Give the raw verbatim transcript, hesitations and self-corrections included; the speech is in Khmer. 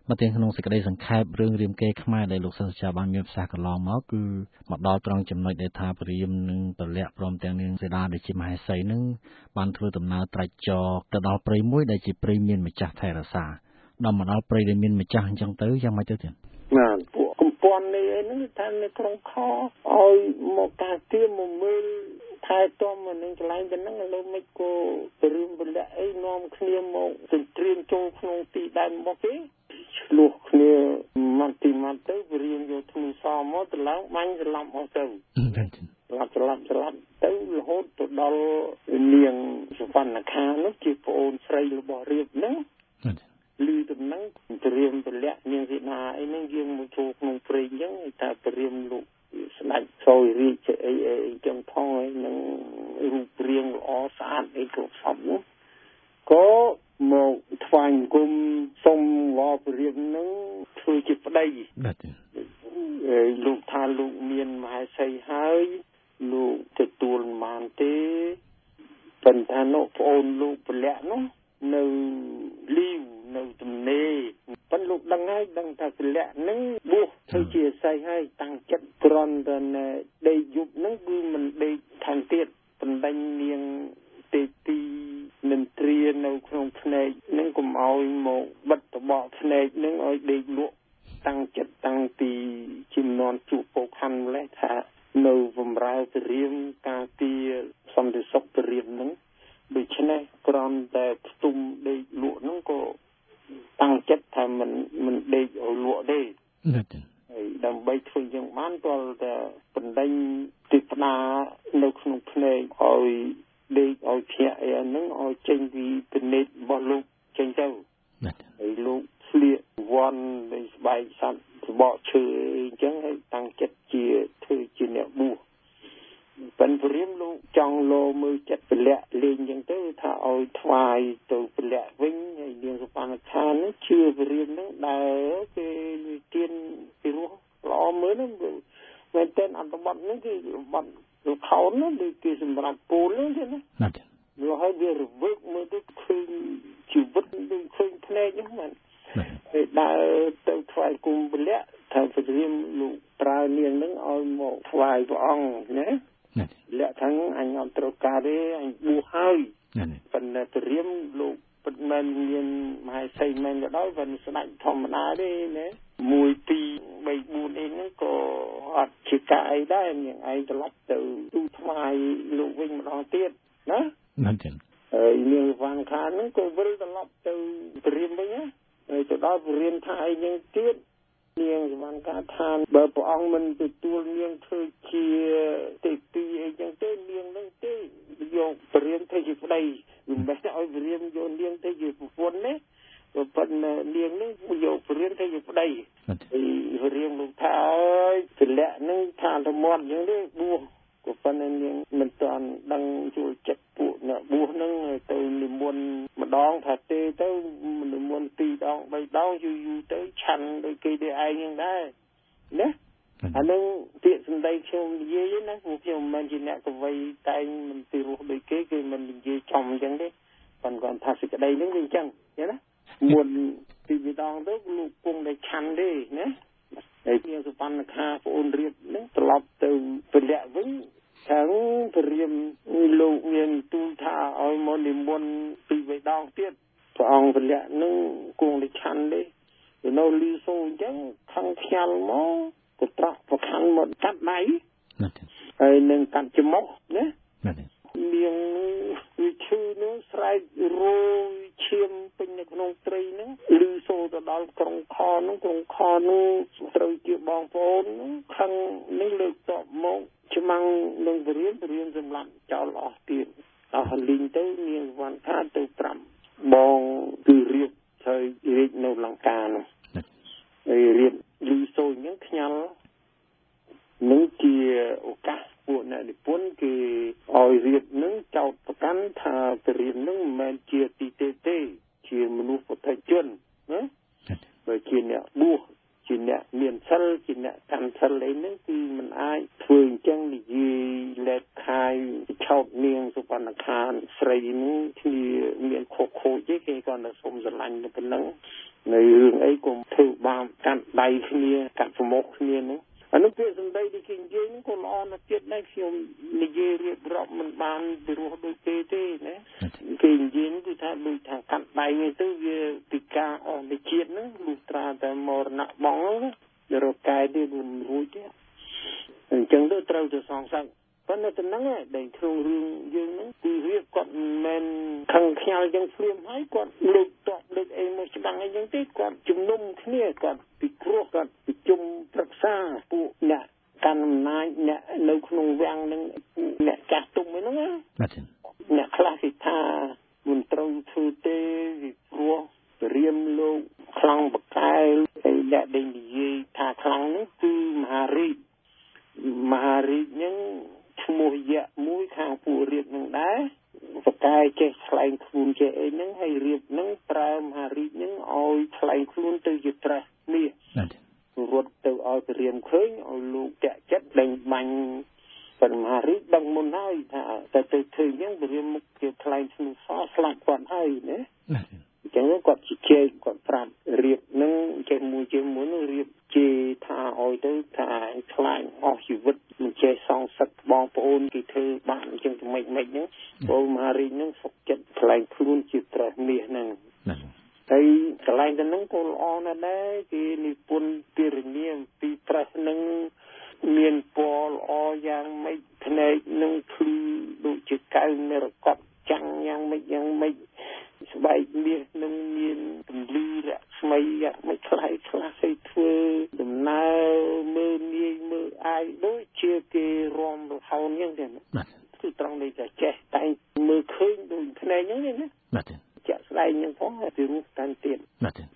មកទាំងក្នុងសេចក្តីសង្ខេបរឿងរាមកេរ្តិ៍ខ្មែរដែលលោកសិស្សអាចារ្យបានមានប្រសាសន៍កន្លងមកគឺមកដល់ត្រង់ចំណុចដែលថាព្រាហ្មណ៍និងពលៈព្រមទាំងនាងសីតាដែលជាមហេសីនឹងបានធ្វើដំណើរត្រាច់ចរទៅដល់ព្រៃមួយដែលជាព្រៃមានម្ចាស់ថែរក្សាដល់មកដល់ព្រៃដែលមានម្ចាស់អញ្ចឹងទៅយ៉ាងម៉េចទៅទៀតបាទពួកកំពន់នេះឯហ្នឹងថានៅក្នុងខឲ្យមកការទៀមមកមើលថែទាំនឹងកន្លែងទៅហ្នឹងឥឡូវមិនក៏ព្រាហ្មណ៍ពលៈអីនាំគ្នាមកទន្ទ្រានចូលក្នុងទីដែនមកទេឆ្លោះគ្នាមកទីមកទៅព្រាហ្មណ៍យកធ្នូសមកទៅឡើងបាញ់ស្លាប់អស់ទៅស្លាប់ស្លាប់ស្លាប់ទៅរហូតទៅដល់នាងសវណ្ណខានោះជាប្អូនស្រីរបស់រាពណ៍ហ្នឹងលឺដំណឹងព្រាហ្មណ៍ពលៈនាងសីតាអីហ្នឹងយើងមកចូលក្នុងព្រៃអញ្ចឹងថាព្រាហ្មណ៍លោកស្ដេចសោយរាជអីអីចឹងផងហើយនឹងរូបរាងល្អស្អាតអីគ្រប់សពនោះក៏មកថ្វាយគុំសុំវល់ព្រាហ្មណ៍នឹងធ្វើជាប្តីលោកថាលោកមានមហេសីហើយលោកទទួលបានទេប៉ុន្តែនោះប្អូនលោកពលៈនោះនៅលីវនៅទំនេរប៉ុន្តែលោកដឹងហើយដឹងថាពលៈនឹងបួសធ្វើជាស័យហើយតាំងចិត្តក្រន់តែដេកយប់នឹងគឺមិនដេកខាងទៀតបណ្ដេញនាងទេទីនិន្ទ្រានៅក្នុងភ្នែកនឹងកុំឲ្យមកបិទតបកភ្នែកនឹងឲ្យដេកលក់តាំងចិត្តតាំងពីជំនាន់ជួបពោខណ្ឌម្លេះថានៅបំរើព្រាហ្មណ៍ការពារសន្តិសុខព្រាហ្មណ៍នឹងដូច្នេះក្រំតែផ្ទុំដេកលក់ហ្នឹងក៏តាំងចិត្តថាមិនមិនដេកឲ្យលក់ទេហើយដើម្បីធ្វើយ៉ាងបានទាល់តែបណ្ដេញទីផ្ដានៅក្នុងភ្នែកឲ្យដេកឲ្យភ្ញាក់អីហ្នឹងឲ្យចេញពីពិនិត្យរបស់លោកចេញទៅហើយលោកស្លៀកវ័ននៃស្បែកសត្វស្បកឈើអីចឹងហើយតាំងចិត្តជាធ្វើជាអ្នកបួសប៉ុន្តែព្រាហ្មណ៍លោកចង់លោមើលចិត្តពលៈលេងចឹងទៅថាឲ្យថ្វាយទៅពលៈវិញហើយនាងសុបណ្ណខានេះជឿព្រាហ្មណ៍ហ្នឹងដែលគេទានពីរោះល្អមើលហ្នឹងមែនតើអន្តបទហ្នឹងគឺបទលខោនហ្នឹងគឺគេសម្រាប់ពូលហ្នឹងទេណាណាស់វាឲ្យវារវើកមើលទៅឃើញជីវិតដូចឃើញភ្នែកហ្នឹងមែនហើយដើរទៅថ្វាយគុំពលៈថាព្រាហ្មណ៍លោកប្រើនាងហ្នឹងឲ្យមកថ្វាយព្រះអង្គណាលក្ខថាអញអត់ត្រូវការទេអញបួសហើយប៉ុន្តែព្រាហ្មណ៍លោកពិតមែនមានមហេសីមែនក៏ដោយប៉ុន្តែស្ដេចធម្មតាទេណាមួយពីរបីបួនអីហ្នឹងក៏អត់ជាការអីដែរនាងឯងត្រឡប់ទៅទូថ្វាយលោកវិញម្ដងទៀតណាណាស់ទេហើយនាងវ៉ាន់ខានហ្នឹងក៏វិលត្រឡប់ទៅព្រាហ្មណ៍វិញណាហើយទៅដល់ព្រាហ្មណ៍ថាអីយ៉ាងទៀតនាងសវណ្ណកាថាបើព្រះអង្គមិនទទួលនាងធ្វើជាទេពីអីចឹងទេនាងនឹងទេយកព្រាហ្មណ៍ធ្វើជាប្តីមិនមែនឲ្យព្រាហ្មណ៍យកនាងទៅជាប្រពន្ធទេប៉ុន្តែនាងនឹងយកព្រាហ្មណ៍ធ្វើជាប្តីហើយព្រាហ្មណ៍លោកថាអើយពលៈនឹងថាទៅមាត់ចឹងទេបួសក៏ប៉ុន្តែនាងមិនទាន់ដឹងជួយចិត្តពួកអ្នកបួសនឹងទៅនិមន្តម្ដងថាទេទៅនិមន្តពីរដងបីដងយូរយូរទៅឆាន់ដូចគេទេឯងហ្នឹងដែរណាអានឹងពាក្យសម្ដីខ្ញុំនិយាយណាពួកខ្ញុំមិនមែនជាអ្នកកវីតែងមិនពីរោះដូចគេគឺមិននិយាយចំអញ្ចឹងទេប៉ុន្តែគាត់ថាសេចក្តីហ្នឹងវាអញ្ចឹងណាមុនពីរដងទៅលោកគង់តែឆាន់ទេណាហើយនាងសុបណ្ណខាប្អូនរៀបហ្នឹងត្រឡប់ទៅពលៈវិញខាងព្រាហ្មណ៍លោកមានទូលថាឲ្យមកនិមន្តពីរដងទៀតព្រះអង្គពលៈហ្នឹងគង់តែឆាន់ទេនៅលីសូអញ្ចឹងខាងខ្ញាល់មកក៏ត្រាក់ប្រខាន់មកកាត់ដៃហើយនឹងកាត់ច្រមុះណានាងវាឈឺនោះស្រែករោយឈាមពេញនៅក្នុងត្រីហ្នឹងលឺសូទៅដល់ក្រុងខនោះក្រុងខនោះត្រូវជាបងប្អូនខាងនេះលើកតបមកច្បាំងនឹងព្រាហ្មណ៍ព្រាហ្មណ៍សម្លាប់ចោលអស់ទៀតអស់លីងទៅនាងវណ្ណថាទៅប្រាប់បងគឺរៀបហើយរាជនៅលង្កានោះហើយរៀបលឺសូអញ្ចឹងខ្ញាល់នឹងជាឱកាសពួកអ្នកនិពន្ធគេឲ្យរៀបនឹងចោទប្រកាន់ថាព្រាហ្មណ៍នឹងមិនមែនជាទីទេទេជាមនុស្សពុទ្ធជនណាបើជាអ្នកបួសជាអ្នកមានសិលជាអ្នកកាន់សិលអីហ្នឹងគឺមិនអាចធ្វើអញ្ចឹងនិយាយលេបខខាយឆោតនាងសុបណ្ណខានស្រីនេះគ្នាមានខុសខូចទេគេក៏នៅសុំស្រឡាញ់ទៅប៉ុណ្ណឹងនៅរឿងអីក៏ធ្វើបាបកាត់ដៃគ្នាកាត់ប្រមុខគ្នានោះអានោះពាក្យសម្ដីដែលគេនិយាយនោះក៏ល្អណាស់ទៀតដែរខ្ញុំនិយាយរៀបរាប់មិនបានពីរោះដូចគេទេណាគេនិយាយគឺថាដូចថាកាត់ដៃទៅវាពីការអស់នៃជាតិហ្នឹងលុះត្រាតែមរណៈបងទៅរកកាយទៅមិនរួចទេអញ្ចឹងទៅត្រូវទៅសងសឹកប៉ុន្តែតំណឹងដែលក្នុងរឿងយើងហ្នឹងគឺវាគាត់មិនមែនខឹងខ្ញាល់យ៉ាងភ្លាមហើយគាត់លើកតបលើកអីមកច្បាំងអីយ៉ាងទេគាត់ជំនុំគ្នាគាត់ពិគ្រោះគាត់ប្រជុំប្រឹក្សាពួកអ្នកកាន់អំណាចអ្នកនៅក្នុងវាំងហ្នឹងអ្នកចាស់ទុំហ្នឹងណាអ្នកខ្លះគេថាមិនត្រូវធ្វើទេពីព្រោះរៀមលោកខ្លាំងបកែហើយអ្នកដែលនិយាយថាខ្លាំងនេះគឺមហារាជមហារាជហ្នឹងឈ្មោះយៈមួយខាងពួករៀបនឹងដែរបកែចេះខ្លែងខ្លួនចេះអីហ្នឹងហើយរៀបហ្នឹងប្រើមហារាជហ្នឹងឲ្យខ្លែងខ្លួនទៅជាត្រេះនេះរត់ទៅឲ្យព្រាមឃើញឲ្យលោកតាក់ចិត្តដេញបាញ់ប៉ុន្តែមហារាជដឹងមុនហើយថាតែទៅធ្វើអញ្ចឹងព្រាមមុខជាខ្លែងខ្លួនសោះស្លាប់គាត់ហើយណាអញ្ចឹងគាត់ជជែកគាត់ប្រាប់រៀបហ្នឹងចេះមួយជាមួយនឹងរៀបជេរថាឲ្យទៅថាខ្លាចអស់ជីវិតមិនចេះសងសឹកបងប្អូនគេធ្វើបាបអញ្ចឹងទៅមិនមិនហ្នឹងព្រោះមហារាជហ្នឹងសុខចិត្តខ្លែងខ្លួនជាត្រេះមាសហ្នឹងហើយកន្លែងទៅហ្នឹងក៏ល្អណាស់ដែរគេនិពន្ធពីរនាមពីត្រេះហ្នឹងមានពណ៌ល្អយ៉ាងម៉េចភ្នែកនឹងភ្លឺដូចជាកៅមរកតចាំងយ៉ាងម៉េចយ៉ាងម៉េចស្បែកមាសនឹងមានពន្លឺរស្មីយ៉ាងម៉េចខ្លាំង